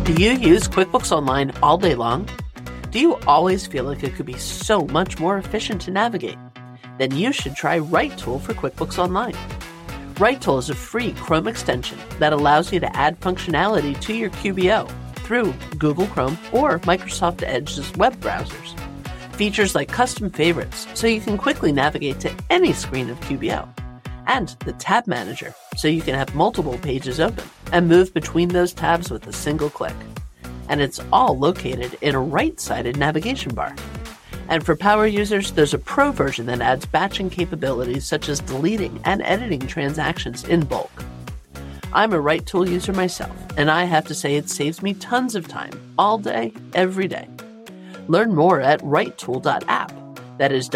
Do you use QuickBooks Online all day long? Do you always feel like it could be so much more efficient to navigate? Then you should try WriteTool for QuickBooks Online. WriteTool is a free Chrome extension that allows you to add functionality to your QBO through Google Chrome or Microsoft Edge's web browsers. Features like custom favorites, so you can quickly navigate to any screen of QBO. And the Tab Manager, so you can have multiple pages open and move between those tabs with a single click. And it's all located in a right-sided navigation bar. And for power users, there's a pro version that adds batching capabilities such as deleting and editing transactions in bulk. I'm a WriteTool user myself, and I have to say it saves me tons of time, all day, every day. Learn more at writetool.app. That is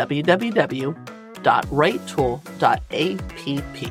www.writetool.app.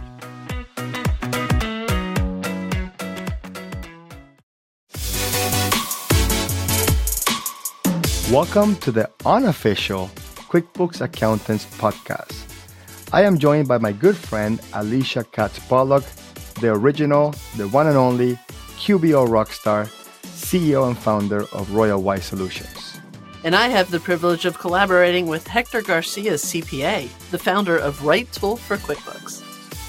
Welcome to the unofficial QuickBooks Accountants podcast. I am joined by my good friend Alicia Katz-Pollock, the original, the one and only QBO rockstar, CEO and founder of Royal Wise Solutions. And I have the privilege of collaborating with Hector Garcia, CPA, the founder of WriteTool for QuickBooks.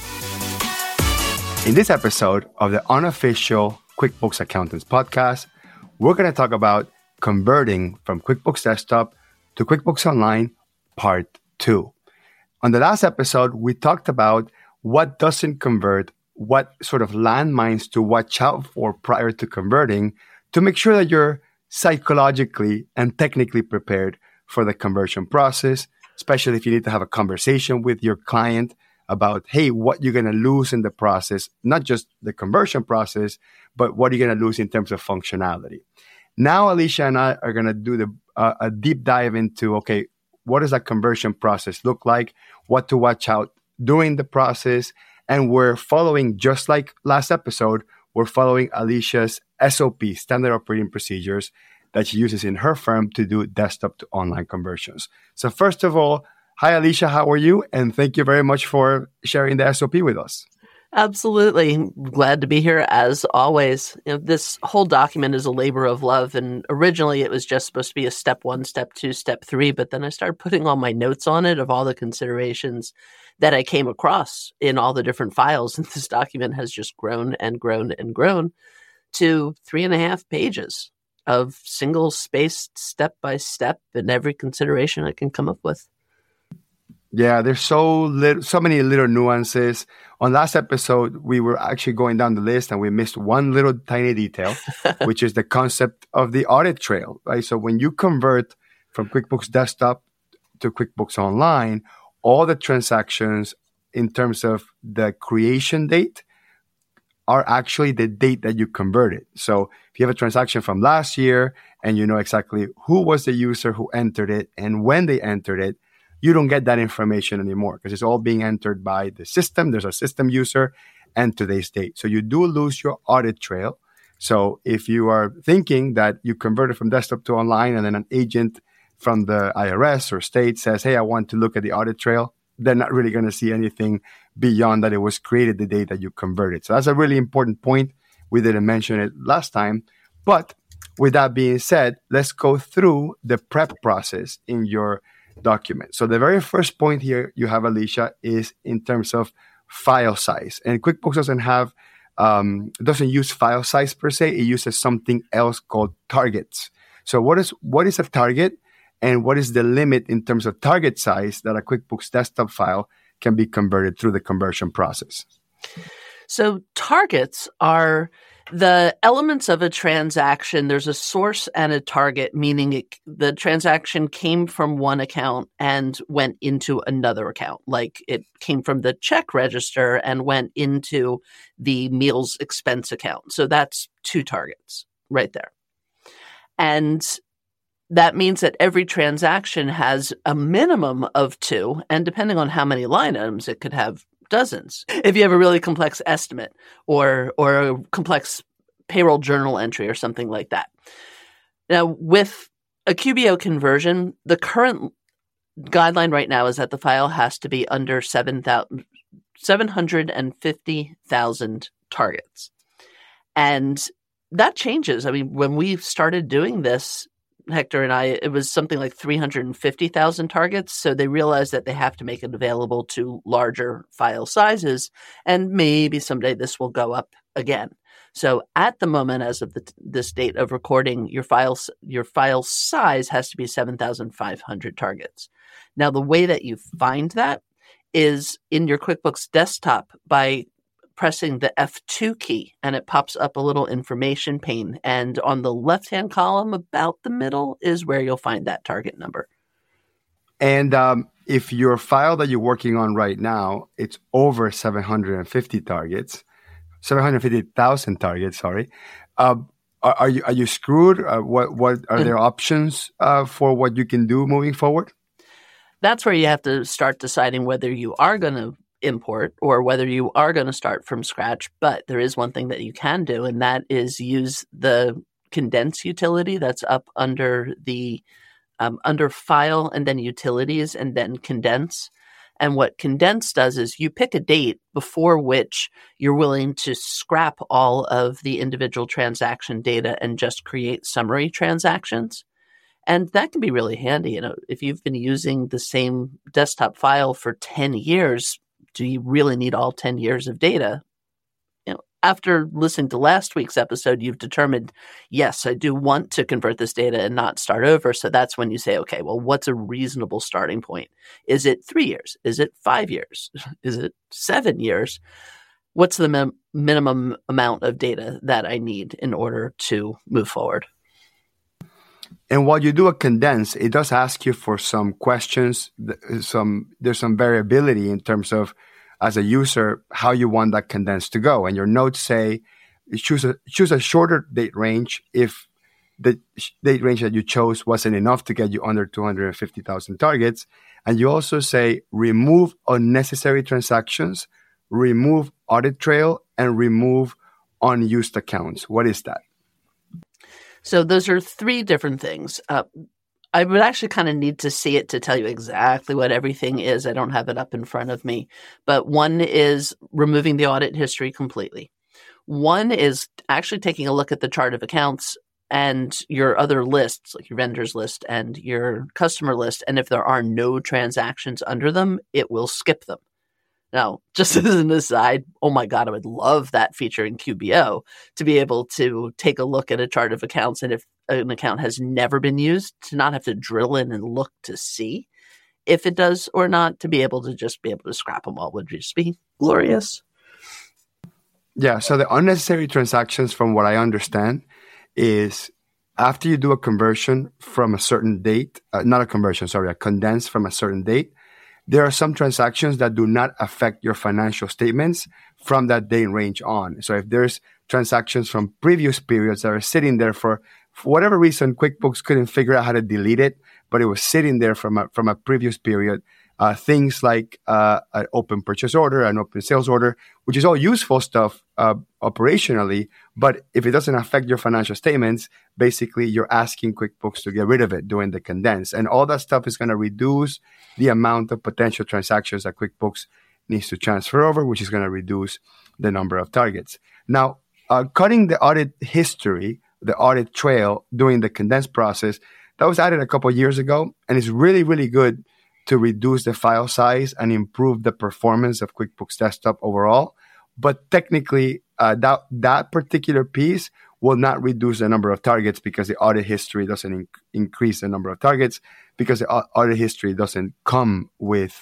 In this episode of the unofficial QuickBooks Accountants podcast, we're going to talk about converting from QuickBooks Desktop to QuickBooks Online, Part 2. On the last episode, we talked about what doesn't convert, what sort of landmines to watch out for prior to converting to make sure that you're psychologically and technically prepared for the conversion process, especially if you need to have a conversation with your client about, hey, what you're going to lose in the process, not just the conversion process, but what you're going to lose in terms of functionality. Now, Alicia and I are going to do a deep dive into, okay, what does that conversion process look like, what to watch out during the process, and we're following, just like last episode, we're following Alicia's SOP, Standard Operating Procedures, that she uses in her firm to do desktop to online conversions. So first of all, hi, Alicia, how are you? And thank you very much for sharing the SOP with us. Absolutely. Glad to be here as always. This whole document is a labor of love. And originally it was just supposed to be a step 1, step 2, step 3. But then I started putting all my notes on it of all the considerations that I came across in all the different files. And this document has just grown and grown and grown to 3.5 pages of single spaced step by step and every consideration I can come up with. Yeah, there's so many little nuances. On last episode, we were actually going down the list and we missed one little tiny detail, which is the concept of the audit trail, right? So when you convert from QuickBooks Desktop to QuickBooks Online, all the transactions in terms of the creation date are actually the date that you converted. So if you have a transaction from last year and you know exactly who was the user who entered it and when they entered it, you don't get that information anymore because it's all being entered by the system. There's a system user and today's date. So you do lose your audit trail. So if you are thinking that you converted from desktop to online and then an agent from the IRS or state says, hey, I want to look at the audit trail, they're not really going to see anything beyond that it was created the day that you converted. So that's a really important point. We didn't mention it last time. But with that being said, let's go through the prep process in your document. So the very first point here you have, Alicia, is in terms of file size. And QuickBooks doesn't use file size per se. It uses something else called targets. So what is a target and what is the limit in terms of target size that a QuickBooks Desktop file can be converted through the conversion process? So targets are the elements of a transaction. There's a source and a target, meaning the transaction came from one account and went into another account. Like it came from the check register and went into the meals expense account. So that's 2 targets right there. And that means that every transaction has a minimum of 2. And depending on how many line items, it could have dozens. If you have a really complex estimate or a complex payroll journal entry or something like that. Now, with a QBO conversion, the current guideline right now is that the file has to be under 750,000 targets. And that changes. I mean, when we started doing this, Hector and I, it was something like 350,000 targets. So they realized that they have to make it available to larger file sizes. And maybe someday this will go up again. So at the moment, as of this date of recording, your file size has to be 7,500 targets. Now, the way that you find that is in your QuickBooks desktop by pressing the F2 key, and it pops up a little information pane. And on the left-hand column, about the middle, is where you'll find that target number. And if your file that you're working on right now, it's over 750,000 targets, sorry. Are you screwed? What are there options for what you can do moving forward? That's where you have to start deciding whether you are going to import or whether you are going to start from scratch. But there is one thing that you can do, and that is use the condense utility that's up under the under file and then utilities and then condense. And what condense does is you pick a date before which you're willing to scrap all of the individual transaction data and just create summary transactions. And that can be really handy. You know, if you've been using the same desktop file for 10 years, do you really need all 10 years of data? You know, after listening to last week's episode, you've determined, yes, I do want to convert this data and not start over. So that's when you say, okay, well, what's a reasonable starting point? Is it 3 years? Is it 5 years? Is it 7 years? What's the minimum amount of data that I need in order to move forward? And while you do a condense, it does ask you for some questions. There's some variability in terms of, as a user, how you want that condense to go. And your notes say, choose a shorter date range if the date range that you chose wasn't enough to get you under 250,000 targets. And you also say, remove unnecessary transactions, remove audit trail, and remove unused accounts. What is that? So those are three different things. I would actually kind of need to see it to tell you exactly what everything is. I don't have it up in front of me. But one is removing the audit history completely. One is actually taking a look at the chart of accounts and your other lists, like your vendors list and your customer list. And if there are no transactions under them, it will skip them. Now, just as an aside, oh my God, I would love that feature in QBO to be able to take a look at a chart of accounts. And if an account has never been used, to not have to drill in and look to see if it does or not, to be able to scrap them all would just be glorious. Yeah, so the unnecessary transactions, from what I understand, is after you do a conversion from a certain date, a condense from a certain date, there are some transactions that do not affect your financial statements from that date range on. So if there's transactions from previous periods that are sitting there for whatever reason, QuickBooks couldn't figure out how to delete it, but it was sitting there from a previous period. Things like an open purchase order, an open sales order, which is all useful stuff operationally. But if it doesn't affect your financial statements, basically you're asking QuickBooks to get rid of it during the condense. And all that stuff is going to reduce the amount of potential transactions that QuickBooks needs to transfer over, which is going to reduce the number of targets. Now, cutting the audit history, the audit trail during the condensed process, that was added a couple of years ago, and it's really, really good to reduce the file size and improve the performance of QuickBooks Desktop overall. But technically, that particular piece will not reduce the number of targets because the audit history doesn't increase the number of targets, because the audit history doesn't come with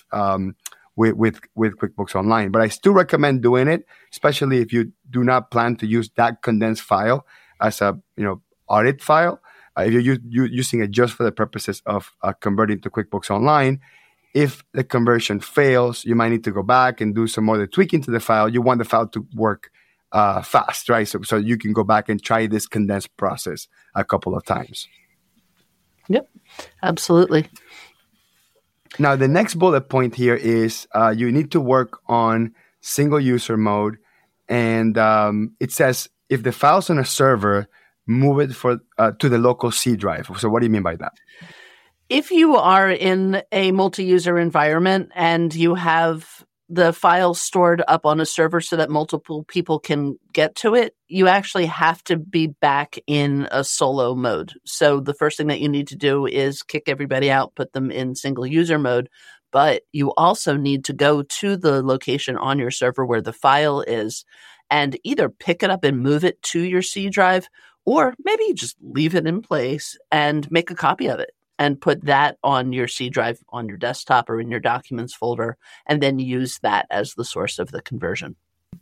QuickBooks Online. But I still recommend doing it, especially if you do not plan to use that condensed file as a audit file. If you're using it just for the purposes of converting to QuickBooks Online, if the conversion fails, you might need to go back and do some more tweaking to the file. You want the file to work fast, right? So you can go back and try this condensed process a couple of times. Yep, absolutely. Now, the next bullet point here is you need to work on single user mode. And it says if the file's on a server, move it to the local C drive. So what do you mean by that? If you are in a multi-user environment and you have the file stored up on a server so that multiple people can get to it, you actually have to be back in a solo mode. So the first thing that you need to do is kick everybody out, put them in single user mode. But you also need to go to the location on your server where the file is and either pick it up and move it to your C drive, or maybe you just leave it in place and make a copy of it and put that on your C drive on your desktop or in your documents folder, and then use that as the source of the conversion.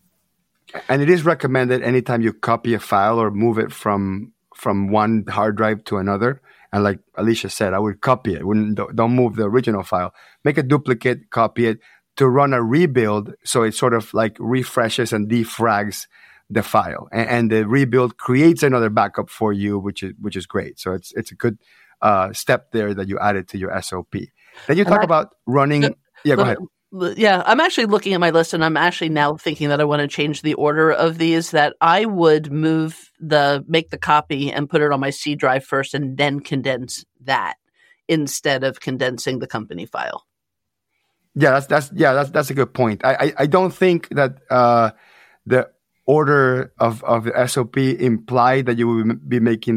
And it is recommended anytime you copy a file or move it from one hard drive to another. And like Alicia said, I would copy it. Don't move the original file. Make a duplicate, copy it to run a rebuild. So it sort of like refreshes and defrags the file. And the rebuild creates another backup for you, which is great. So it's a good step there that you added to your SOP. Then you talk about running. Yeah, go ahead. Yeah, I'm actually looking at my list, and I'm actually now thinking that I want to change the order of these, that I would make the copy and put it on my C drive first and then condense that instead of condensing the company file. Yeah, that's a good point. I don't think that the order of the SOP implied that you will be making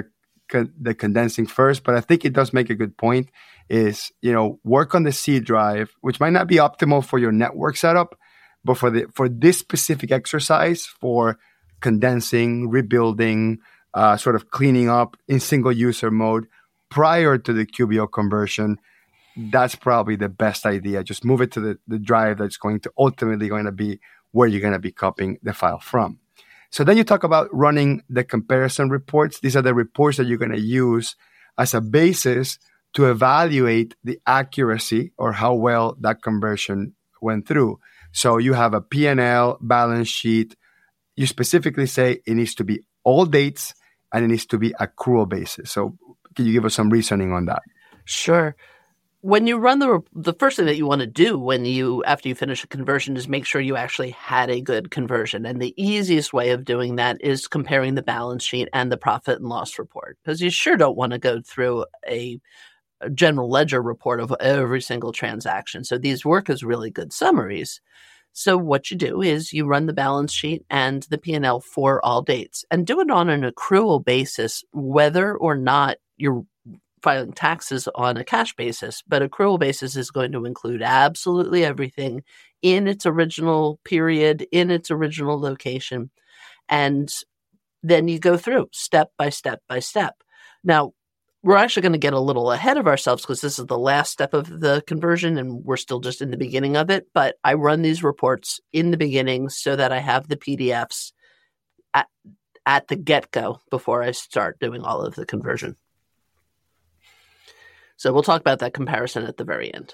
the condensing first, but I think it does make a good point. Is work on the C drive, which might not be optimal for your network setup, but for this specific exercise, for condensing, rebuilding, sort of cleaning up in single user mode prior to the QBO conversion, that's probably the best idea. Just move it to the drive that's ultimately going to be where you're going to be copying the file from. So then you talk about running the comparison reports. These are the reports that you're going to use as a basis to evaluate the accuracy or how well that conversion went through. So you have a P&L, balance sheet. You specifically say it needs to be all dates and it needs to be accrual basis. So can you give us some reasoning on that? Sure. When you run the first thing that you want to do after you finish a conversion is make sure you actually had a good conversion. And the easiest way of doing that is comparing the balance sheet and the profit and loss report, because you sure don't want to go through a general ledger report of every single transaction. So these work as really good summaries. So what you do is you run the balance sheet and the P&L for all dates and do it on an accrual basis, whether or not you're filing taxes on a cash basis. But accrual basis is going to include absolutely everything in its original period, in its original location. And then you go through step by step by step. Now, we're actually going to get a little ahead of ourselves because this is the last step of the conversion and we're still just in the beginning of it. But I run these reports in the beginning so that I have the PDFs at the get-go before I start doing all of the conversion. So we'll talk about that comparison at the very end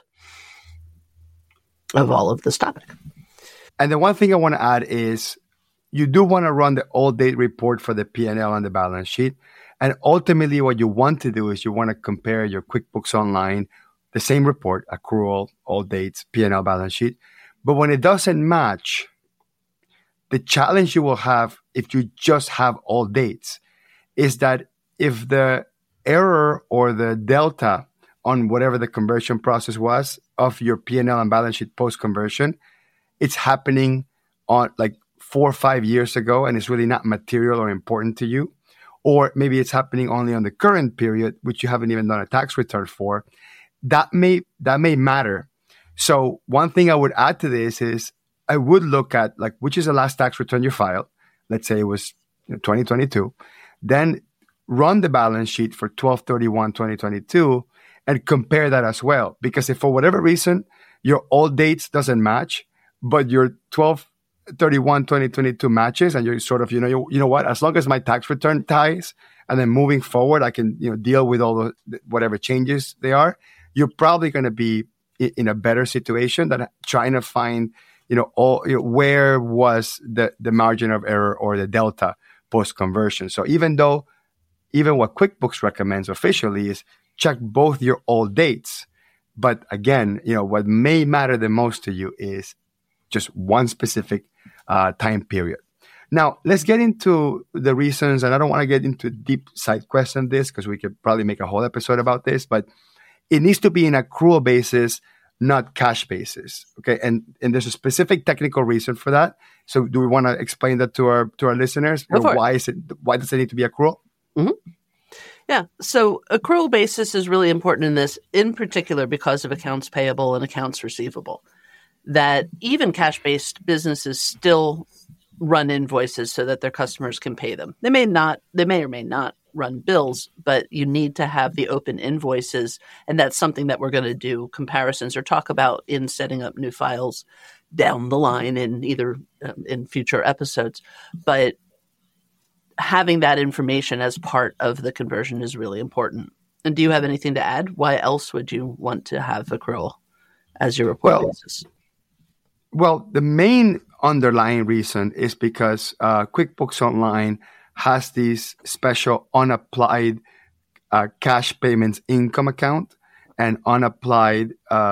of all of this topic. And the one thing I want to add is you do want to run the all date report for the P&L and the balance sheet. And ultimately, what you want to do is you want to compare your QuickBooks Online, the same report, accrual, all dates, P&L, balance sheet. But when it doesn't match, the challenge you will have if you just have all dates is that if the error or the delta on whatever the conversion process was of your P&L and balance sheet post-conversion, it's happening on like 4 or 5 years ago and it's really not material or important to you. Or maybe it's happening only on the current period, which you haven't even done a tax return for. That may matter. So one thing I would add to this is I would look at like which is the last tax return you filed. Let's say it was 2022. Then run the balance sheet for 12/31/2022 and compare that as well. Because if for whatever reason your old dates doesn't match, but your 12/31/2022 matches, and you're sort of, you know what, as long as my tax return ties, and then moving forward, I can deal with all the whatever changes they are, you're probably going to be in a better situation than trying to find, where was the margin of error or the delta post-conversion. So even what QuickBooks recommends officially is check both your old dates. But again, what may matter the most to you is just one specific time period. Now, let's get into the reasons, and I don't want to get into deep side quests on this because we could probably make a whole episode about this, but it needs to be an accrual basis, not cash basis. Okay, and there's a specific technical reason for that. So, do we want to explain that to our listeners? Why does it need to be accrual? Mm-hmm. Yeah. So accrual basis is really important in this, in particular because of accounts payable and accounts receivable. That even cash-based businesses still run invoices so that their customers can pay them. They may or may not run bills, but you need to have the open invoices, and that's something that we're going to do comparisons or talk about in setting up new files down the line in either in future episodes. But having that information as part of the conversion is really important. And do you have anything to add? Why else would you want to have accrual as your report basis? Well, the main underlying reason is because QuickBooks Online has this special unapplied cash payments income account and unapplied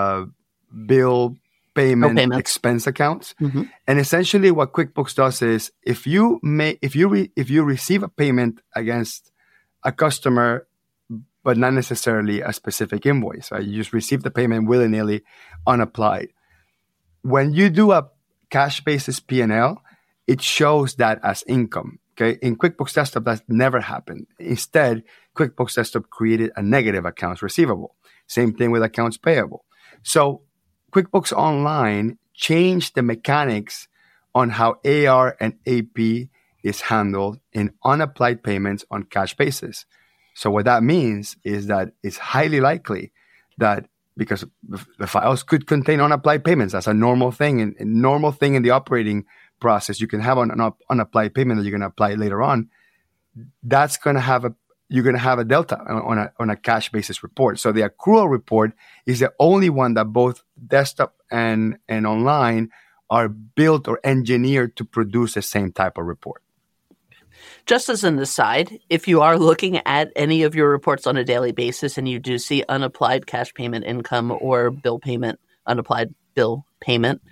bill payment expense accounts. Mm-hmm. And essentially what QuickBooks does is if you receive a payment against a customer, but not necessarily a specific invoice, right? You just receive the payment willy-nilly unapplied. When you do a cash basis P&L, it shows that as income. Okay. In QuickBooks Desktop, that never happened. Instead, QuickBooks Desktop created a negative accounts receivable. Same thing with accounts payable. So QuickBooks Online changed the mechanics on how AR and AP is handled in unapplied payments on cash basis. So what that means is that it's highly likely that because the files could contain unapplied payments, that's a normal thing, and normal thing in the operating process. You can have an unapplied payment that you're going to apply later on. That's going to have you're going to have a delta on a cash basis report. So the accrual report is the only one that both desktop and online are built or engineered to produce the same type of report. Just as an aside, if you are looking at any of your reports on a daily basis and you do see unapplied cash payment income or unapplied bill payment,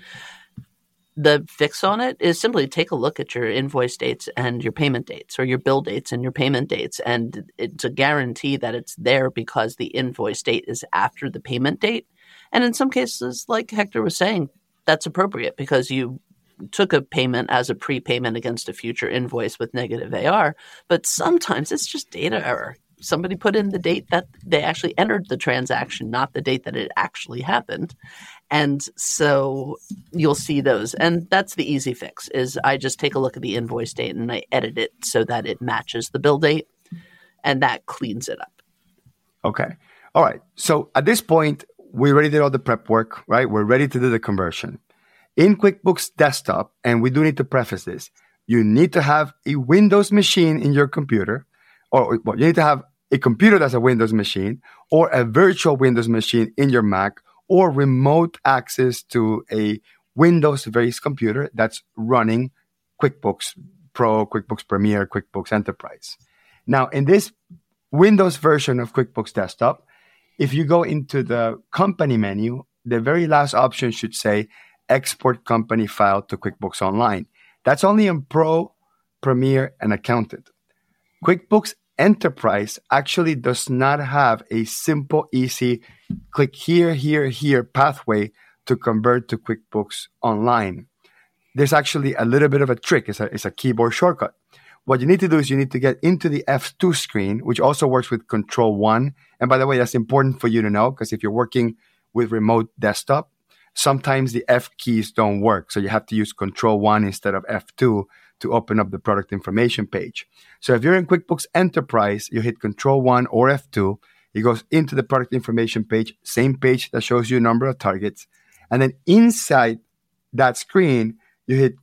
the fix on it is simply take a look at your invoice dates and your payment dates, or your bill dates and your payment dates. And it's a guarantee that it's there because the invoice date is after the payment date. And in some cases, like Hector was saying, that's appropriate because you took a payment as a prepayment against a future invoice with negative AR. But sometimes it's just data error. Somebody put in the date that they actually entered the transaction, not the date that it actually happened. And so you'll see those. And that's the easy fix, is I just take a look at the invoice date and I edit it so that it matches the bill date. And that cleans it up. Okay. All right. So at this point, we already did all the prep work, right? We're ready to do the conversion. In QuickBooks Desktop, and we do need to preface this, you need to have a Windows machine in your computer, or you need to have a computer that's a Windows machine, or a virtual Windows machine in your Mac, or remote access to a Windows-based computer that's running QuickBooks Pro, QuickBooks Premier, QuickBooks Enterprise. Now, in this Windows version of QuickBooks Desktop, if you go into the company menu, the very last option should say Export Company File to QuickBooks Online. That's only in Pro, Premier, and Accountant. QuickBooks Enterprise actually does not have a simple, easy click here pathway to convert to QuickBooks Online. There's actually a little bit of a trick. It's a keyboard shortcut. What you need to do is you need to get into the F2 screen, which also works with Control-1. And by the way, that's important for you to know, because if you're working with remote desktop, sometimes the F keys don't work. So you have to use Control-1 instead of F2 to open up the product information page. So if you're in QuickBooks Enterprise, you hit Control-1 or F2. It goes into the product information page, same page that shows you a number of targets. And then inside that screen, you hit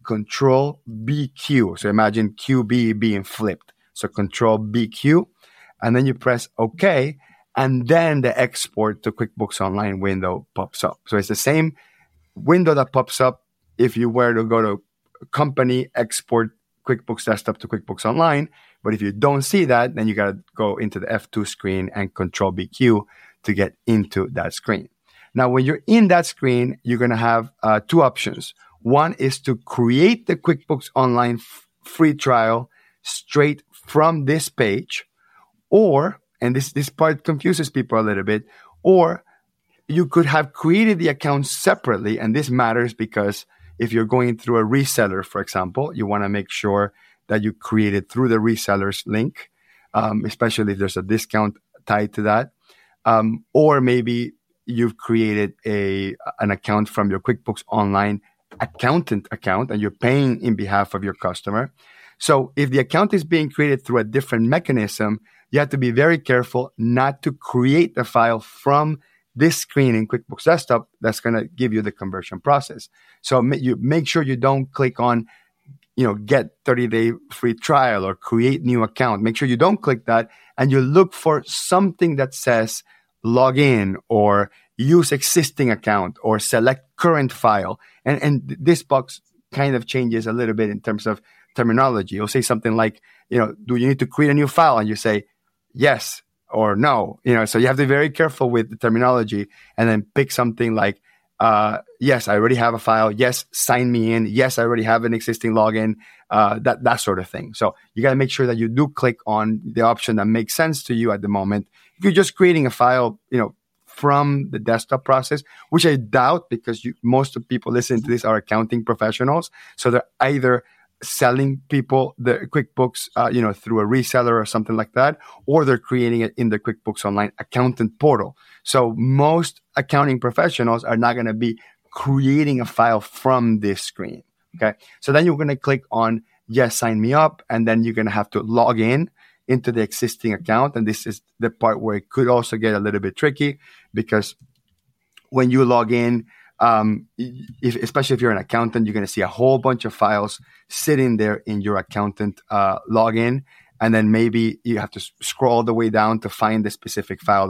Control-BQ. So imagine QB being flipped. So Control-BQ. And then you press OK. And then the export to QuickBooks Online window pops up. So it's the same window that pops up if you were to go to Company, Export QuickBooks Desktop to QuickBooks Online. But if you don't see that, then you got to go into the F2 screen and Control-BQ to get into that screen. Now, when you're in that screen, you're going to have two options. One is to create the QuickBooks Online free trial straight from this page, or, and this part confuses people a little bit, or you could have created the account separately. And this matters because if you're going through a reseller, for example, you want to make sure that you create it through the reseller's link, especially if there's a discount tied to that. Or maybe you've created an account from your QuickBooks Online accountant account and you're paying in behalf of your customer. So if the account is being created through a different mechanism, you have to be very careful not to create a file from this screen in QuickBooks Desktop that's going to give you the conversion process. So you make sure you don't click on, get 30-day free trial or create new account. Make sure you don't click that, and you look for something that says log in or use existing account or select current file. And this box kind of changes a little bit in terms of terminology. You'll say something like, do you need to create a new file? And you say yes or no. So you have to be very careful with the terminology, and then pick something like, yes, I already have a file. Yes, sign me in. Yes, I already have an existing login. That sort of thing. So you got to make sure that you do click on the option that makes sense to you at the moment. If you're just creating a file, from the desktop process, which I doubt, because most of the people listening to this are accounting professionals. So they're either selling people the QuickBooks, through a reseller or something like that, or they're creating it in the QuickBooks Online accountant portal. So most accounting professionals are not going to be creating a file from this screen. Okay. So then you're going to click on yes, sign me up. And then you're going to have to log in into the existing account. And this is the part where it could also get a little bit tricky, because when you log in, especially if you're an accountant, you're going to see a whole bunch of files sitting there in your accountant login, and then maybe you have to scroll all the way down to find the specific file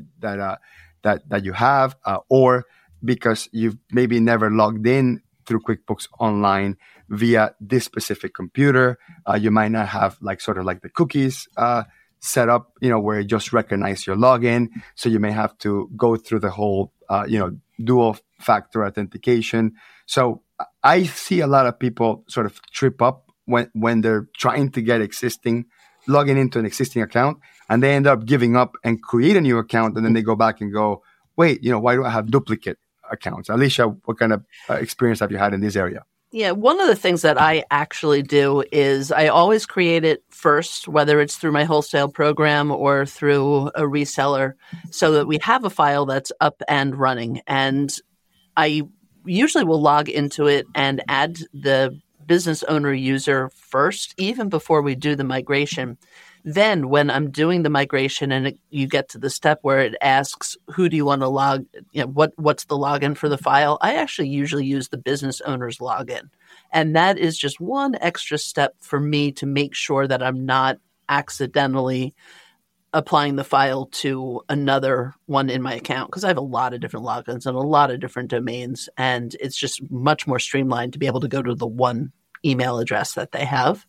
that you have, or because you've maybe never logged in through QuickBooks Online via this specific computer, you might not have sort of the cookies set up, where it just recognize your login. So you may have to go through the whole, dual factor authentication. So I see a lot of people sort of trip up when they're trying to get logging into an existing account, and they end up giving up and create a new account. And then they go back and go, wait, why do I have duplicate accounts? Alicia, what kind of experience have you had in this area? Yeah, one of the things that I actually do is I always create it first, whether it's through my wholesale program or through a reseller, so that we have a file that's up and running. And I usually will log into it and add the business owner user first, even before we do the migration. Then when I'm doing the migration and you get to the step where it asks, who do you want to log, what's the login for the file? I actually usually use the business owner's login. And that is just one extra step for me to make sure that I'm not accidentally applying the file to another one in my account, because I have a lot of different logins and a lot of different domains. And it's just much more streamlined to be able to go to the one email address that they have.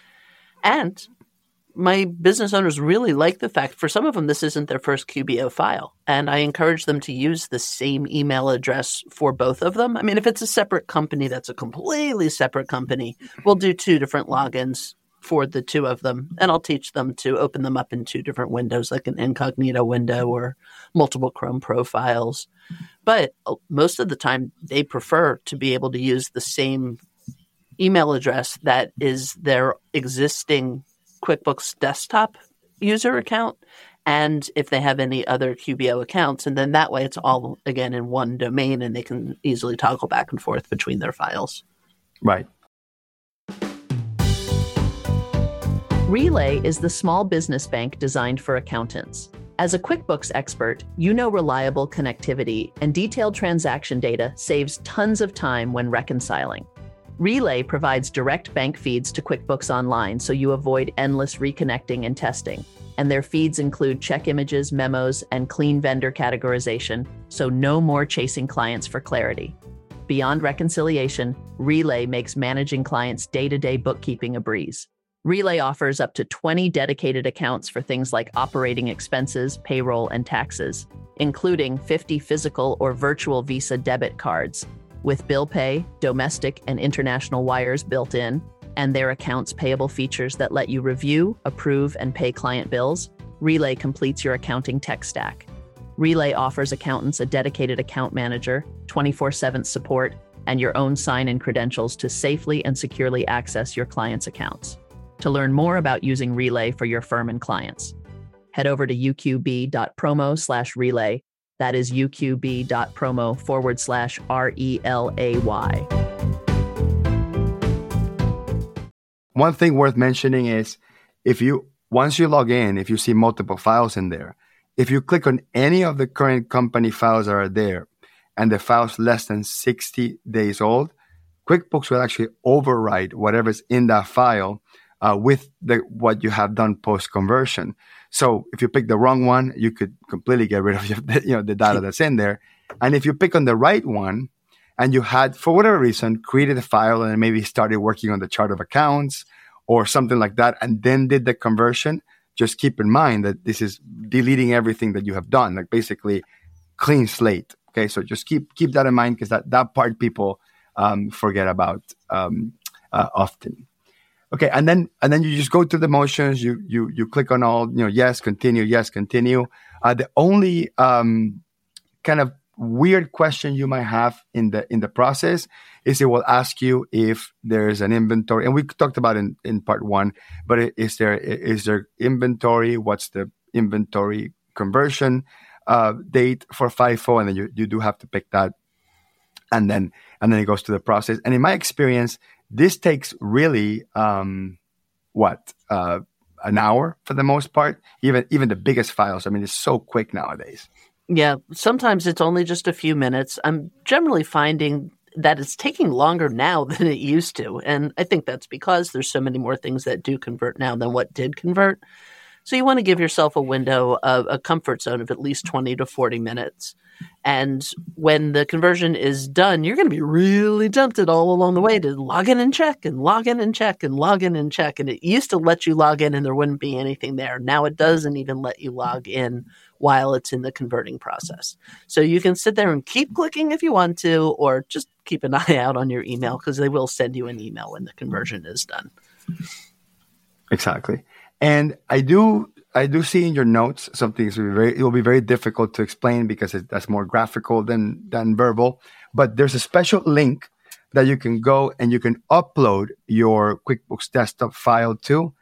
And my business owners really like the fact, for some of them, this isn't their first QBO file. And I encourage them to use the same email address for both of them. I mean, if it's a separate company, that's a completely separate company. We'll do 2 different logins for the 2 of them. And I'll teach them to open them up in 2 different windows, like an incognito window or multiple Chrome profiles. But most of the time, they prefer to be able to use the same email address that is their existing QuickBooks Desktop user account, and if they have any other QBO accounts. And then that way it's all, again, in one domain, and they can easily toggle back and forth between their files. Right. Relay is the small business bank designed for accountants. As a QuickBooks expert, you know reliable connectivity and detailed transaction data saves tons of time when reconciling. Relay provides direct bank feeds to QuickBooks Online, so you avoid endless reconnecting and testing. And their feeds include check images, memos, and clean vendor categorization, so no more chasing clients for clarity. Beyond reconciliation, Relay makes managing clients' day-to-day bookkeeping a breeze. Relay offers up to 20 dedicated accounts for things like operating expenses, payroll, and taxes, including 50 physical or virtual Visa debit cards, with bill pay, domestic, and international wires built in, and their accounts payable features that let you review, approve, and pay client bills. Relay completes your accounting tech stack. Relay offers accountants a dedicated account manager, 24/7 support, and your own sign-in credentials to safely and securely access your clients' accounts. To learn more about using Relay for your firm and clients, head over to uqb.promo/relay. That is uqb.promo/RELAY. One thing worth mentioning is once you log in, if you see multiple files in there, if you click on any of the current company files that are there and the file's less than 60 days old, QuickBooks will actually override whatever's in that file with what you have done post-conversion. So if you pick the wrong one, you could completely get rid of the data that's in there. And if you pick on the right one and you had, for whatever reason, created a file and maybe started working on the chart of accounts or something like that and then did the conversion, just keep in mind that this is deleting everything that you have done, like basically clean slate. Okay, so just keep that in mind because that part people forget about often. Okay, and then you just go through the motions. You click on all, yes, continue. The only kind of weird question you might have in the process is it will ask you if there's an inventory, and we talked about in part one, but is there inventory? What's the inventory conversion date for FIFO? And then you do have to pick that, and then it goes to the process. And in my experience, this takes really an hour for the most part, even the biggest files. I mean, it's so quick nowadays. Yeah, sometimes it's only just a few minutes. I'm generally finding that it's taking longer now than it used to. And I think that's because there's so many more things that do convert now than what did convert. So you want to give yourself a window of a comfort zone of at least 20 to 40 minutes. And when the conversion is done, you're going to be really tempted all along the way to log in and check and log in and check and log in and check. And it used to let you log in and there wouldn't be anything there. Now it doesn't even let you log in while it's in the converting process. So you can sit there and keep clicking if you want to, or just keep an eye out on your email because they will send you an email when the conversion is done. Exactly. And I do see in your notes something it will be very difficult to explain because that's more graphical than verbal. But there's a special link that you can go and you can upload your QuickBooks Desktop file to,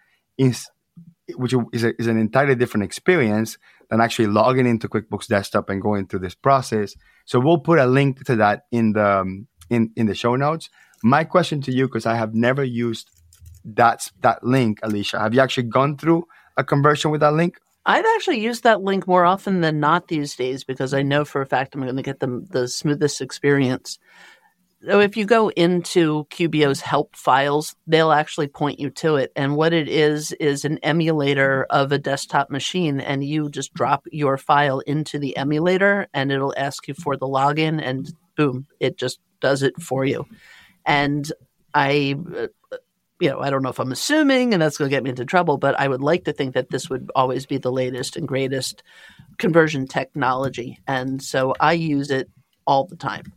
which is an entirely different experience than actually logging into QuickBooks Desktop and going through this process. So we'll put a link to that in the show notes. My question to you, because I have never used that link, Alicia, have you actually gone through a conversion with that link? I've actually used that link more often than not these days because I know for a fact I'm going to get the smoothest experience. So if you go into QBO's help files, they'll actually point you to it. And what it is an emulator of a desktop machine. And you just drop your file into the emulator and it'll ask you for the login and boom, it just does it for you. And I don't know if I'm assuming, and that's going to get me into trouble, but I would like to think that this would always be the latest and greatest conversion technology. And so I use it all the time.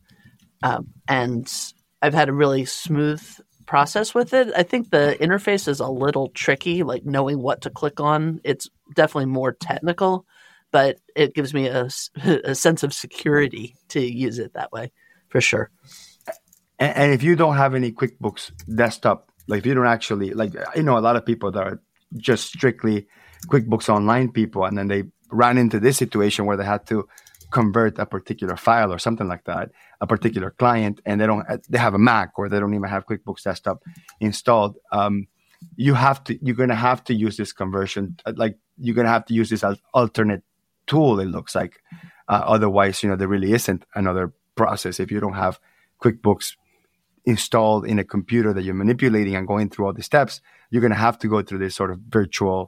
And I've had a really smooth process with it. I think the interface is a little tricky, like knowing what to click on. It's definitely more technical, but it gives me a sense of security to use it that way, for sure. And if you don't have any QuickBooks Desktop, like if you don't actually, a lot of people that are just strictly QuickBooks Online people, and then they ran into this situation where they had to convert a particular file or something like that, a particular client, and they have a Mac or they don't even have QuickBooks Desktop installed. You're going to have to use this conversion. You're going to have to use this as alternate tool, it looks like. Otherwise, there really isn't another process. If you don't have QuickBooks installed in a computer that you're manipulating and going through all the steps, you're going to have to go through this sort of virtual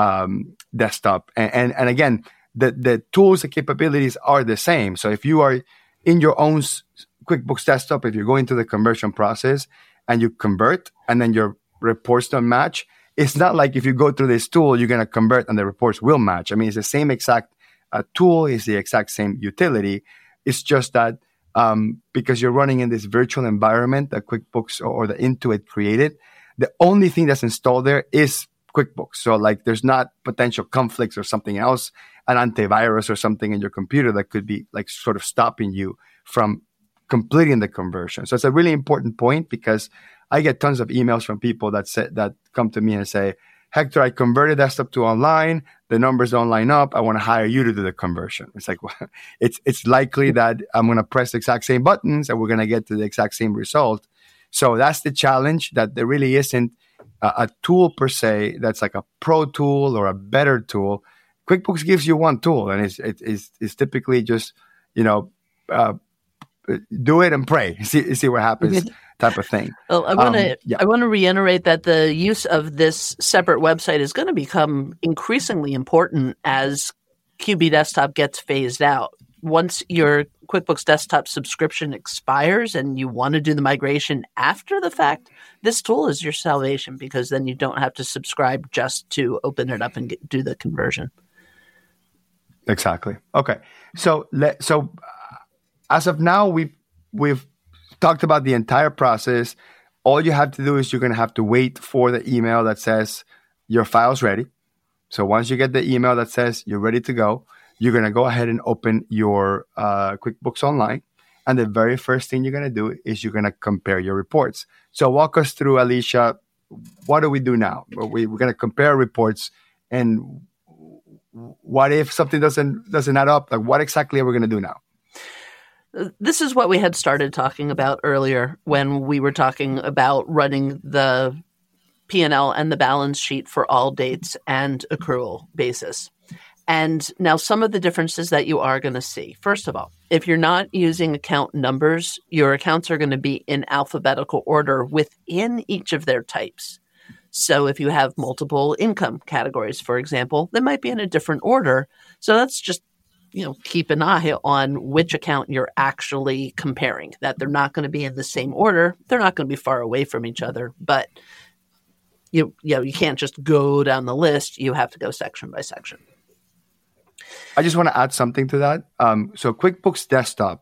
desktop. And again, the tools and capabilities are the same. So if you are in your own QuickBooks Desktop, if you're going through the conversion process and you convert and then your reports don't match, it's not like if you go through this tool, you're going to convert and the reports will match. I mean, it's the same exact tool, it's the exact same utility. It's just that because you're running in this virtual environment that QuickBooks or the Intuit created, the only thing that's installed there is QuickBooks. So like there's not potential conflicts or something else, an antivirus or something in your computer that could be like sort of stopping you from completing the conversion. So it's a really important point because I get tons of emails from people that come to me and say, Hector, I converted desktop to online. The numbers don't line up. I want to hire you to do the conversion. It's like, well, it's likely that I'm going to press the exact same buttons and we're going to get to the exact same result. So that's the challenge, that there really isn't a tool per se that's like a pro tool or a better tool. QuickBooks gives you one tool, and it's typically just, do it and pray, see what happens type of thing. Well, I want to reiterate that the use of this separate website is going to become increasingly important as QB Desktop gets phased out. Once your QuickBooks Desktop subscription expires and you want to do the migration after the fact, this tool is your salvation, because then you don't have to subscribe just to open it up and do the conversion. Exactly. Okay. So as of now, we've talked about the entire process. All you have to do is you're going to have to wait for the email that says your file's ready. So once you get the email that says you're ready to go, you're going to go ahead and open your QuickBooks Online. And the very first thing you're going to do is you're going to compare your reports. So walk us through, Alicia, what do we do now? We're going to compare reports, and what if something doesn't add up? Like, what exactly are we going to do now? This is what we had started talking about earlier when we were talking about running the P&L and the balance sheet for all dates and accrual basis. And now some of the differences that you are going to see. First of all, if you're not using account numbers, your accounts are going to be in alphabetical order within each of their types. So if you have multiple income categories, for example, they might be in a different order. So that's just, keep an eye on which account you're actually comparing, that they're not going to be in the same order. They're not going to be far away from each other, but you can't just go down the list. You have to go section by section. I just want to add something to that. So QuickBooks Desktop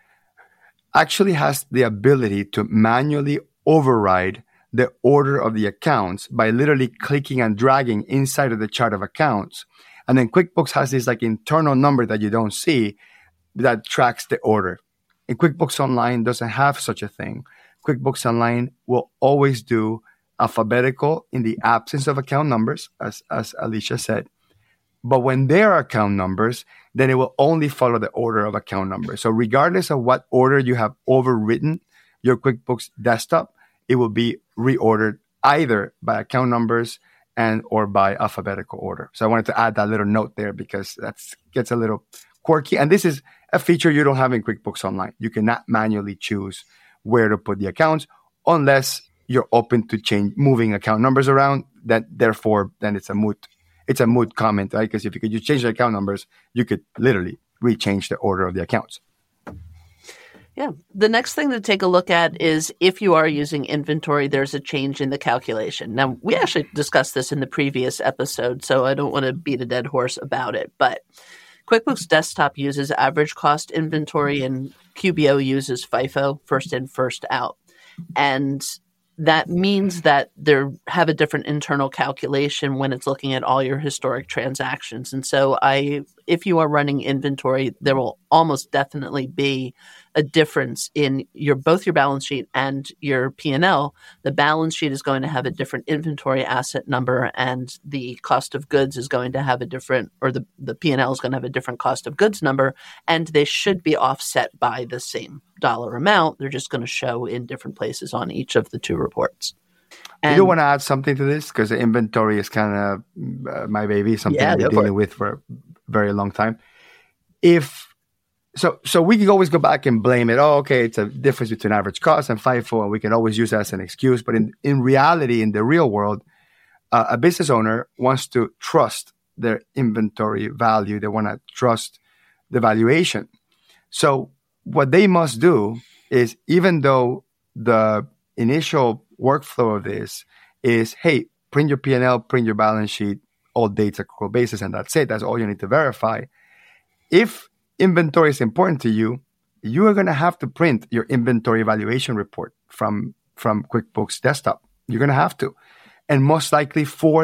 actually has the ability to manually override the order of the accounts by literally clicking and dragging inside of the chart of accounts. And then QuickBooks has this like internal number that you don't see that tracks the order. And QuickBooks Online doesn't have such a thing. QuickBooks Online will always do alphabetical in the absence of account numbers, as Alicia said. But when there are account numbers, then it will only follow the order of account numbers. So regardless of what order you have overwritten your QuickBooks Desktop, it will be reordered either by account numbers and or by alphabetical order. So I wanted to add that little note there because that gets a little quirky. And this is a feature you don't have in QuickBooks Online. You cannot manually choose where to put the accounts unless you're open to moving account numbers around. Therefore, it's a moot comment, right? Because if you could just change the account numbers, you could literally rechange the order of the accounts. Yeah. The next thing to take a look at is if you are using inventory, there's a change in the calculation. Now, we actually discussed this in the previous episode, so I don't want to beat a dead horse about it. But QuickBooks Desktop uses average cost inventory and QBO uses FIFO, first in, first out. And that means that they have a different internal calculation when it's looking at all your historic transactions. And so if you are running inventory, there will almost definitely be a difference in both your balance sheet and your P&L. The balance sheet is going to have a different inventory asset number, and the cost of goods is going to have a different, or the P&L is going to have a different cost of goods number, and they should be offset by the same dollar amount. They're just going to show in different places on each of the two reports. I do want to add something to this because the inventory is kind of my baby, something I've been dealing with for a very long time. So we can always go back and blame it. Oh, okay, it's a difference between average cost and FIFO, and we can always use that as an excuse. But in reality, in the real world, a business owner wants to trust their inventory value. They want to trust the valuation. So what they must do is, even though the initial workflow of this is, hey, print your P&L, print your balance sheet, all dates, accrual basis, and that's it. That's all you need to verify. If inventory is important to you, you are going to have to print your inventory valuation report from QuickBooks Desktop. You're going to have to. And most likely for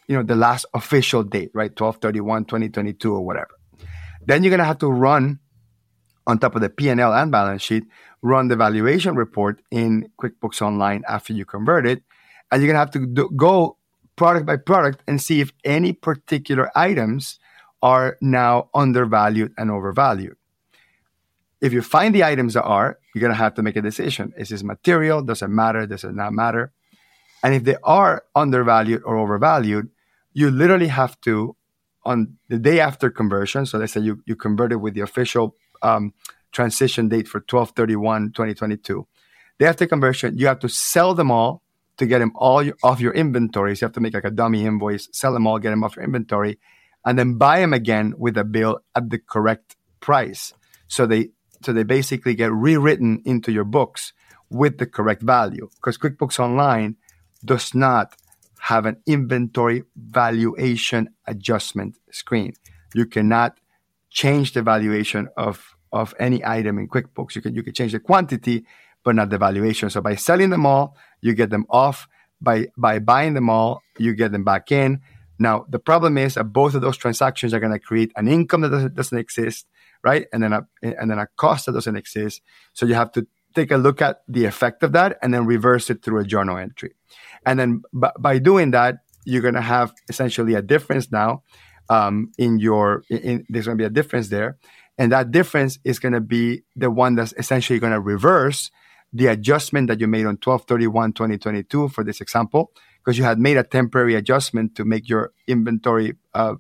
the last official date, right? 12/31/2022 or whatever. Then you're going to have to run, on top of the P&L and balance sheet, run the valuation report in QuickBooks Online after you convert it. And you're going to have to go product by product and see if any particular items are now undervalued and overvalued. If you find the items that are, you're going to have to make a decision. Is this material? Does it matter? Does it not matter? And if they are undervalued or overvalued, you literally have to, on the day after conversion, so let's say you converted with the official transition date for 12/31/2022. Day after conversion, you have to sell them all to get them all off your inventory. So you have to make like a dummy invoice, sell them all, get them off your inventory, and then buy them again with a bill at the correct price. So they basically get rewritten into your books with the correct value, because QuickBooks Online does not have an inventory valuation adjustment screen. You cannot change the valuation of any item in QuickBooks. You can change the quantity, but not the valuation. So by selling them all, you get them off. By buying them all, you get them back in. Now, the problem is that both of those transactions are going to create an income that doesn't exist, right? And then a cost that doesn't exist. So you have to take a look at the effect of that and then reverse it through a journal entry. And then by doing that, you're going to have essentially a difference now there's going to be a difference there. And that difference is going to be the one that's essentially going to reverse the adjustment that you made on 12/31/2022 for this example, because you had made a temporary adjustment to make your inventory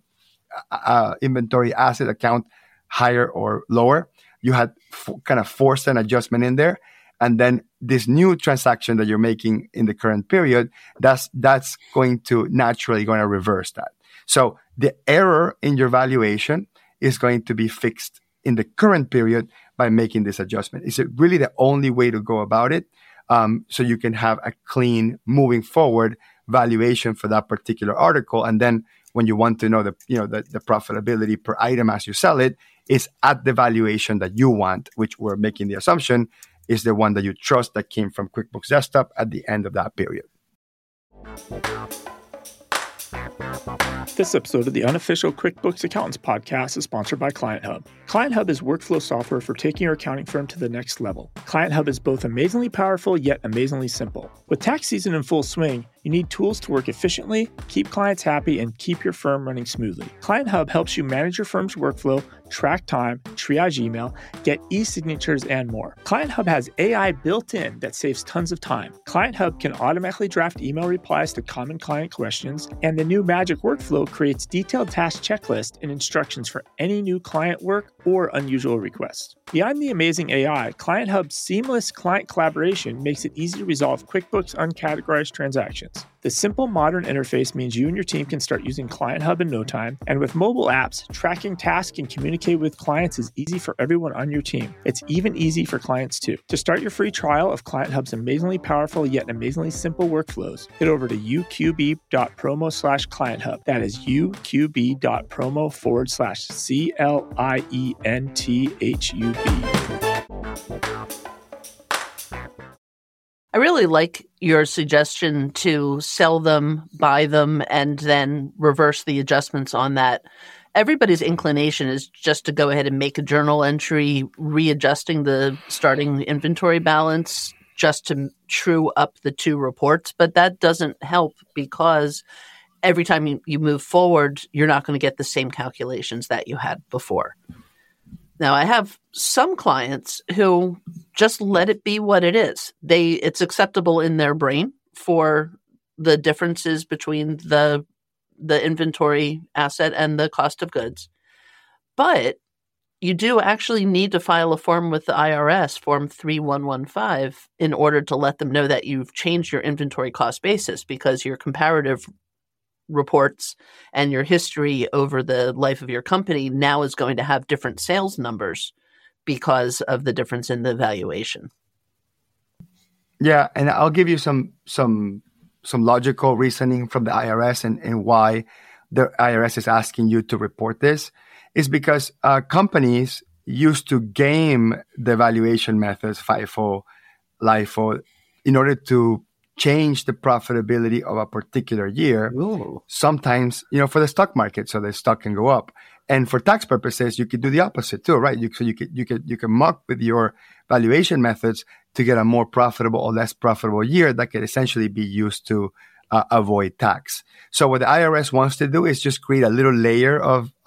asset account higher or lower. You had kind of forced an adjustment in there. And then this new transaction that you're making in the current period, that's going to naturally going to reverse that. So the error in your valuation is going to be fixed in the current period by making this adjustment. Is it really the only way to go about it? So you can have a clean, moving forward valuation for that particular article. And then when you want to know the profitability per item as you sell it, is at the valuation that you want, which we're making the assumption is the one that you trust that came from QuickBooks Desktop at the end of that period. This episode of the Unofficial QuickBooks Accountants podcast is sponsored by Client Hub. Client Hub is workflow software for taking your accounting firm to the next level. Client Hub is both amazingly powerful yet amazingly simple. With tax season in full swing, you need tools to work efficiently, keep clients happy, and keep your firm running smoothly. Client Hub helps you manage your firm's workflow, track time, triage email, get e-signatures, and more. Client Hub has AI built in that saves tons of time. Client Hub can automatically draft email replies to common client questions, and the new Magic Workflow creates detailed task checklists and instructions for any new client work or unusual requests. Beyond the amazing AI, Client Hub's seamless client collaboration makes it easy to resolve QuickBooks uncategorized transactions. The simple modern interface means you and your team can start using Client Hub in no time, and with mobile apps, tracking tasks and communicating with clients is easy for everyone on your team. It's even easy for clients too. To start your free trial of Client Hub's amazingly powerful yet amazingly simple workflows, head over to uqb.promo/clienthub. That is uqb.promo/CLIENTHUB. I really like your suggestion to sell them, buy them, and then reverse the adjustments on that. Everybody's inclination is just to go ahead and make a journal entry, readjusting the starting inventory balance just to true up the two reports. But that doesn't help because every time you move forward, you're not going to get the same calculations that you had before. Now, I have some clients who just let it be what it is. It's acceptable in their brain for the differences between the inventory asset and the cost of goods. But you do actually need to file a form with the IRS, Form 3115, in order to let them know that you've changed your inventory cost basis, because your comparative reports and your history over the life of your company now is going to have different sales numbers because of the difference in the valuation. Yeah, and I'll give you some logical reasoning from the IRS and why the IRS is asking you to report this is because companies used to game the valuation methods, FIFO, LIFO, in order to change the profitability of a particular year. Ooh. Sometimes, for the stock market, so the stock can go up. And for tax purposes, you could do the opposite too, right? You can muck with your valuation methods to get a more profitable or less profitable year that could essentially be used to avoid tax. So what the IRS wants to do is just create a little layer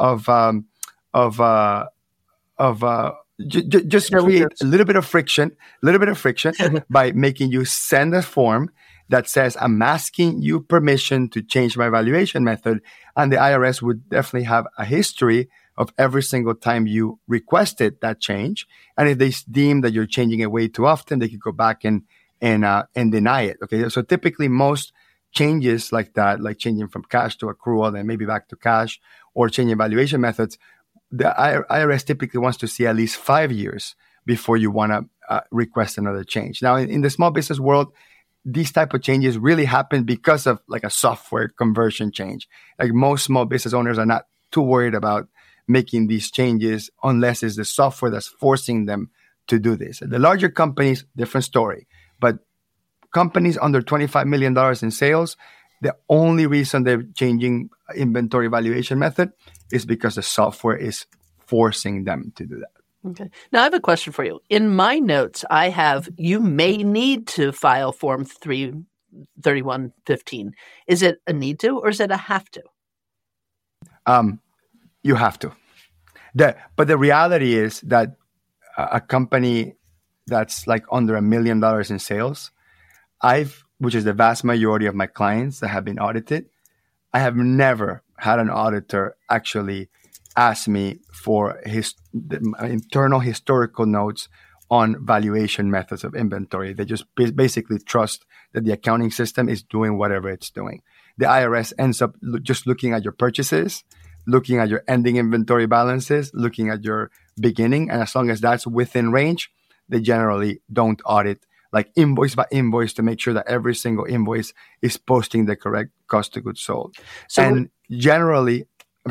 just create a little bit of friction by making you send a form that says, I'm asking you permission to change my valuation method. And the IRS would definitely have a history of every single time you requested that change. And if they deem that you're changing it way too often, they could go back and deny it. Okay. So typically most changes like that, like changing from cash to accrual, then maybe back to cash, or changing valuation methods, the IRS typically wants to see at least 5 years before you want to request another change. Now, in the small business world, these type of changes really happen because of like a software conversion change. Like most small business owners are not too worried about making these changes unless it's the software that's forcing them to do this. The larger companies, different story. But companies under $25 million in sales, the only reason they're changing inventory valuation method is because the software is forcing them to do that. Okay. Now I have a question for you. In my notes, I have, you may need to file Form 3115. Is it a need to or is it a have to? You have to. But the reality is that a company that's like under $1 million in sales, which is the vast majority of my clients that have been audited, I have never had an auditor actually ask me for internal historical notes on valuation methods of inventory. They just basically trust that the accounting system is doing whatever it's doing. The IRS ends up just looking at your purchases, looking at your ending inventory balances, looking at your beginning. And as long as that's within range, they generally don't audit like invoice by invoice to make sure that every single invoice is posting the correct cost of goods sold. And generally,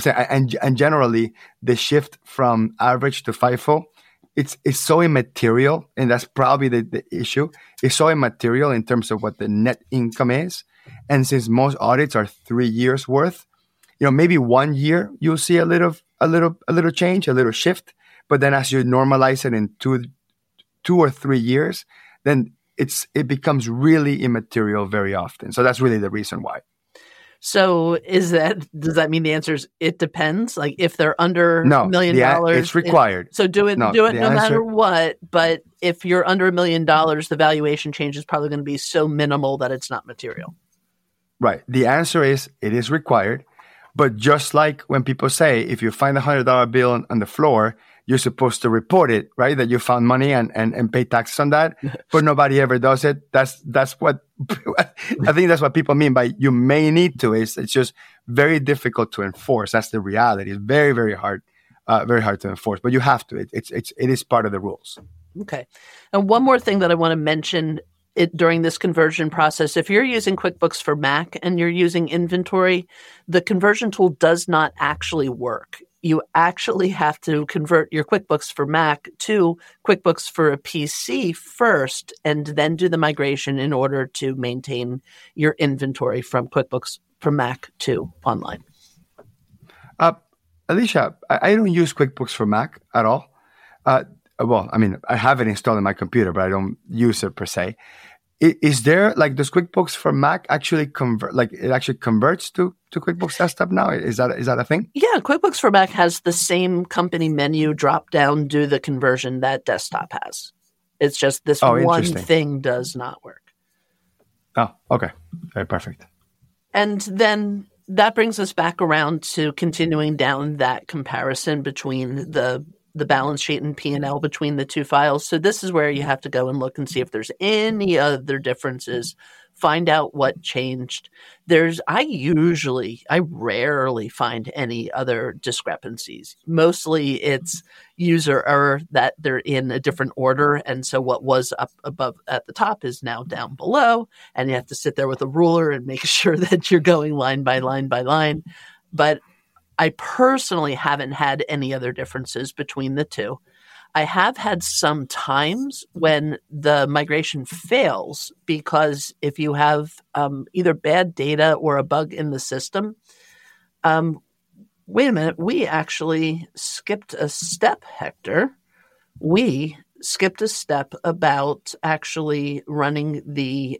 the shift from average to FIFO, it's so immaterial, and that's probably the issue. It's so immaterial in terms of what the net income is. And since most audits are 3 years worth, maybe 1 year you'll see a little change, a little shift. But then as you normalize it in two or 3 years, then it becomes really immaterial very often. So that's really the reason why. So does that mean the answer is it depends? Like if they're under $1 million, it's required. So do it no matter what. But if you're under $1 million, the valuation change is probably going to be so minimal that it's not material. Right. The answer is it is required. But just like when people say, if you find a $100 bill on the floor, you're supposed to report it, right? That you found money and pay taxes on that, but nobody ever does it. That's what I think that's what people mean by you may need to. It's just very difficult to enforce. That's the reality. It's very, very hard to enforce, but you have to. It is part of the rules. Okay. And one more thing that I want to mention during this conversion process, if you're using QuickBooks for Mac and you're using inventory, the conversion tool does not actually work. You actually have to convert your QuickBooks for Mac to QuickBooks for a PC first, and then do the migration in order to maintain your inventory from QuickBooks for Mac to online. Alicia, I don't use QuickBooks for Mac at all. Well, I mean, I have it installed on my computer, but I don't use it per se. Is there, does QuickBooks for Mac actually convert, it actually converts to QuickBooks Desktop now? Is that a thing? Yeah, QuickBooks for Mac has the same company menu drop down, do the conversion that Desktop has. It's just this one thing does not work. Oh, okay. Very perfect. And then that brings us back around to continuing down that comparison between the balance sheet and P&L between the two files. So this is where you have to go and look and see if there's any other differences, find out what changed. I rarely find any other discrepancies. Mostly it's user error that they're in a different order. And so what was up above at the top is now down below. And you have to sit there with a ruler and make sure that you're going line by line by line. But I personally haven't had any other differences between the two. I have had some times when the migration fails because if you have either bad data or a bug in the system, wait a minute, we actually skipped a step, Hector. We skipped a step about actually running we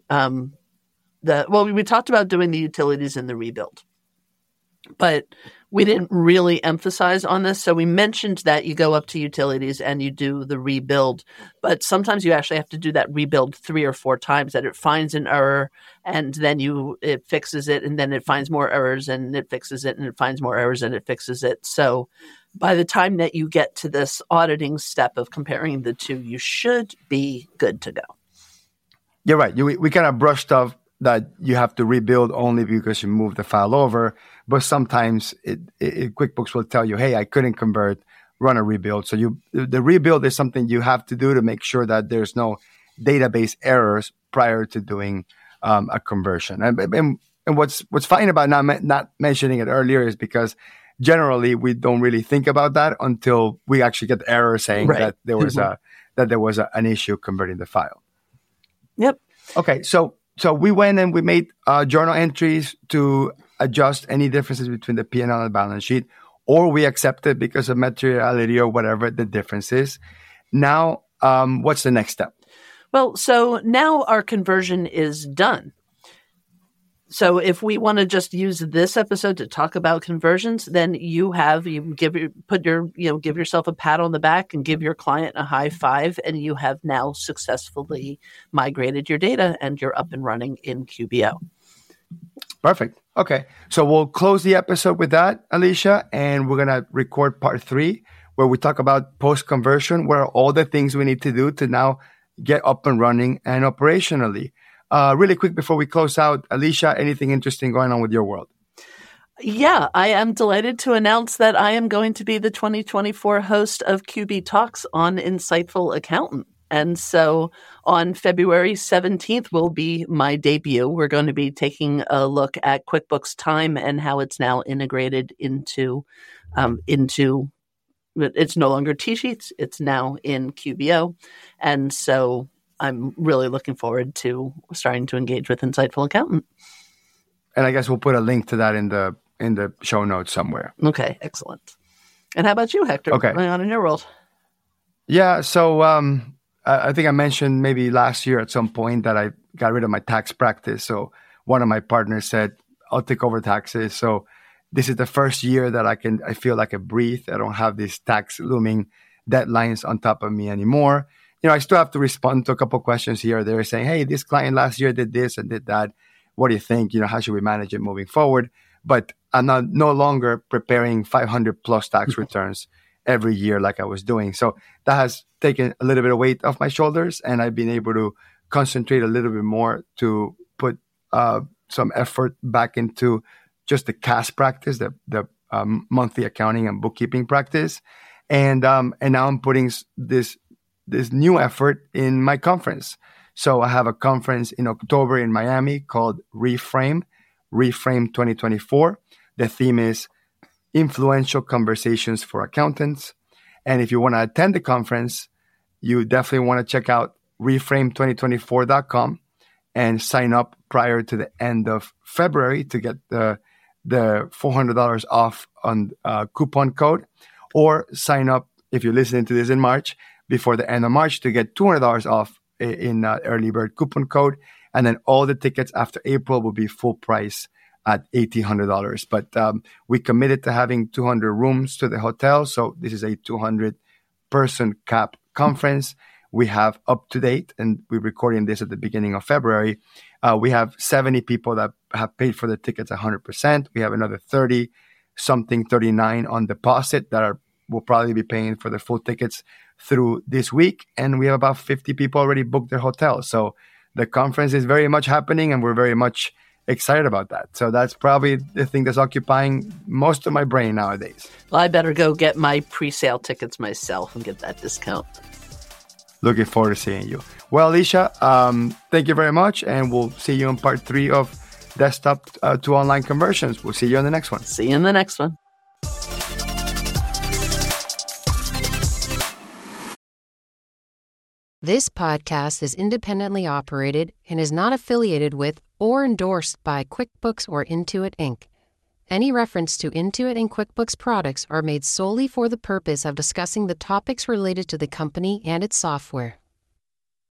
talked about doing the utilities in the rebuild, but we didn't really emphasize on this. So we mentioned that you go up to utilities and you do the rebuild, but sometimes you actually have to do that rebuild 3 or 4 times, that it finds an error and then it fixes it, and then it finds more errors and it fixes it, and it finds more errors and it fixes it. So by the time that you get to this auditing step of comparing the two, you should be good to go. You're right. We kind of brushed off that you have to rebuild only because you moved the file over. But sometimes QuickBooks will tell you, hey, I couldn't convert, run a rebuild. So the rebuild is something you have to do to make sure that there's no database errors prior to doing a conversion. And what's fine about not mentioning it earlier is because generally we don't really think about that until we actually get the error saying that there was an issue converting the file. Yep. Okay, so we went and we made journal entries to adjust any differences between the P&L and the balance sheet, or we accept it because of materiality or whatever the difference is. Now, what's the next step? Well, so now our conversion is done. So if we want to just use this episode to talk about conversions, then give yourself a pat on the back and give your client a high five, and you have now successfully migrated your data and you're up and running in QBO. Perfect. Okay. So we'll close the episode with that, Alicia, and we're going to record part 3 where we talk about post-conversion, where are all the things we need to do to now get up and running and operationally. Really quick before we close out, Alicia, anything interesting going on with your world? Yeah, I am delighted to announce that I am going to be the 2024 host of QB Talks on Insightful Accountant. And so on February 17th will be my debut. We're going to be taking a look at QuickBooks Time and how it's now integrated into it's no longer T-Sheets, it's now in QBO. And so I'm really looking forward to starting to engage with Insightful Accountant. And I guess we'll put a link to that in the show notes somewhere. Okay, excellent. And how about you, Hector? Okay. What's going on in your world? Yeah, so I think I mentioned maybe last year at some point that I got rid of my tax practice. So one of my partners said, I'll take over taxes. So this is the first year that I feel like I breathe. I don't have these tax looming deadlines on top of me anymore. I still have to respond to a couple of questions here or there saying, hey, this client last year did this and did that. What do you think? How should we manage it moving forward? But I'm no longer preparing 500 plus tax returns every year like I was doing. So that has taken a little bit of weight off my shoulders, and I've been able to concentrate a little bit more to put some effort back into just the CAS practice, the monthly accounting and bookkeeping practice. And now I'm putting this new effort in my conference. So I have a conference in October in Miami called Reframe 2024. The theme is Influential Conversations for Accountants. And if you want to attend the conference, you definitely want to check out reframe2024.com and sign up prior to the end of February to get the $400 off on coupon code, or sign up if you're listening to this in March before the end of March to get $200 off in early bird coupon code. And then all the tickets after April will be full price at $1,800. But we committed to having 200 rooms to the hotel. So this is a 200-person cap conference. We have up to date, and we're recording this at the beginning of February. We have 70 people that have paid for the tickets 100%. We have another 39 on deposit that will probably be paying for the full tickets through this week. And we have about 50 people already booked their hotel. So the conference is very much happening, and we're very much excited about that. So that's probably the thing that's occupying most of my brain nowadays. Well, I better go get my pre-sale tickets myself and get that discount. Looking forward to seeing you. Well, Alicia, thank you very much. And we'll see you in part 3 of Desktop to Online Conversions. We'll see you on the next one. See you in the next one. This podcast is independently operated and is not affiliated with or endorsed by QuickBooks or Intuit Inc. Any reference to Intuit and QuickBooks products are made solely for the purpose of discussing the topics related to the company and its software.